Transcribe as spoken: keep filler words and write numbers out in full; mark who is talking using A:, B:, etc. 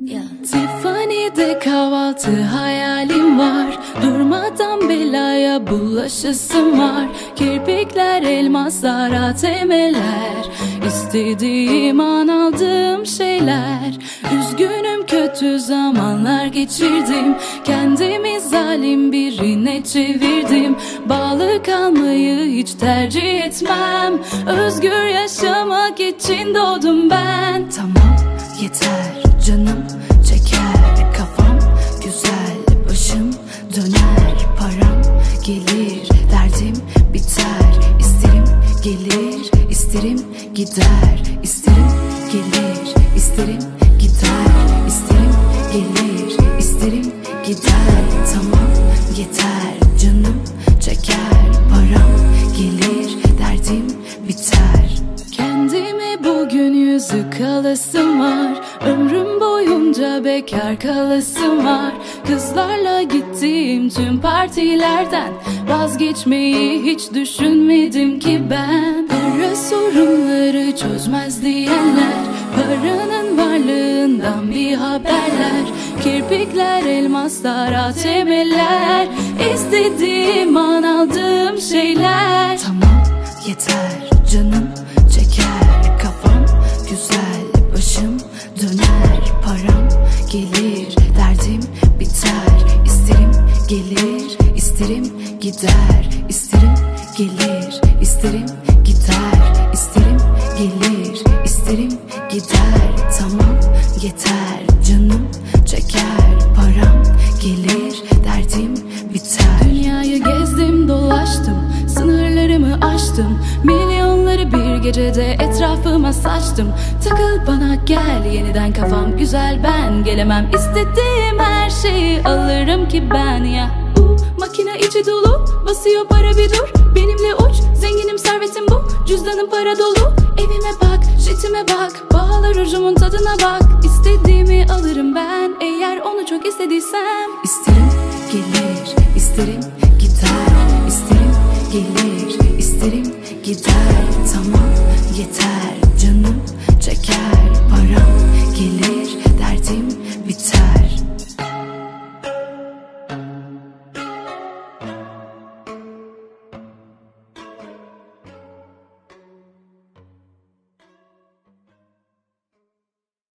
A: Tiffany'de kahvaltı hayalim var. Durmadan belaya bulaşısım var. Kirpikler, elmaslar, A T M'ler, İstediğim an aldığım şeyler. Üzgünüm, kötü zamanlar geçirdim. Kendimi zalim birine çevirdim. Bağlı kalmayı hiç tercih etmem. Özgür yaşamak için doğdum ben. Tamam, yeter canım çeker, kafam güzel, başım döner, param gelir, derdim biter. İsterim gelir, isterim gider, isterim gelir, isterim gider, isterim gelir, isterim gider. Tamam, yeter canım çeker, param gelir, derdim biter. Kendime bugün yüzük alasım var. Ömrüm boyunca bekar kalasım var. Kızlarla gittiğim tüm partilerden vazgeçmeyi hiç düşünmedim ki ben. Para sorunları çözmez diyenler, paranın varlığından bir haberler. Kirpikler, elmaslar, A T M'ler, İstediğim an aldığım şeyler. Tamam, yeter canım çeker, kafam güzel, başım döner, param gelir, derdim biter. İsterim gelir, isterim gider, isterim gelir, isterim gider, isterim gelir, isterim gider. Tamam, yeter canım çeker, param gelir, derdim biter. Dünyayı gezdim dolaştım, sınırlarımı aştım. Milyonları bir gecede etrafıma saçtım. Takıl bana gel yeniden, kafam güzel, ben gelemem. İstediğim her şeyi alırım ki ben ya. uh, Makine içi dolu, basıyor para bir dur. Benimle uç, zenginim servetim bu. Cüzdanım para dolu. Evime bak, jetime bak, bağlar ucumun tadına bak. İstediğimi alırım ben, eğer onu çok istediysem. İsterim gelir, isterim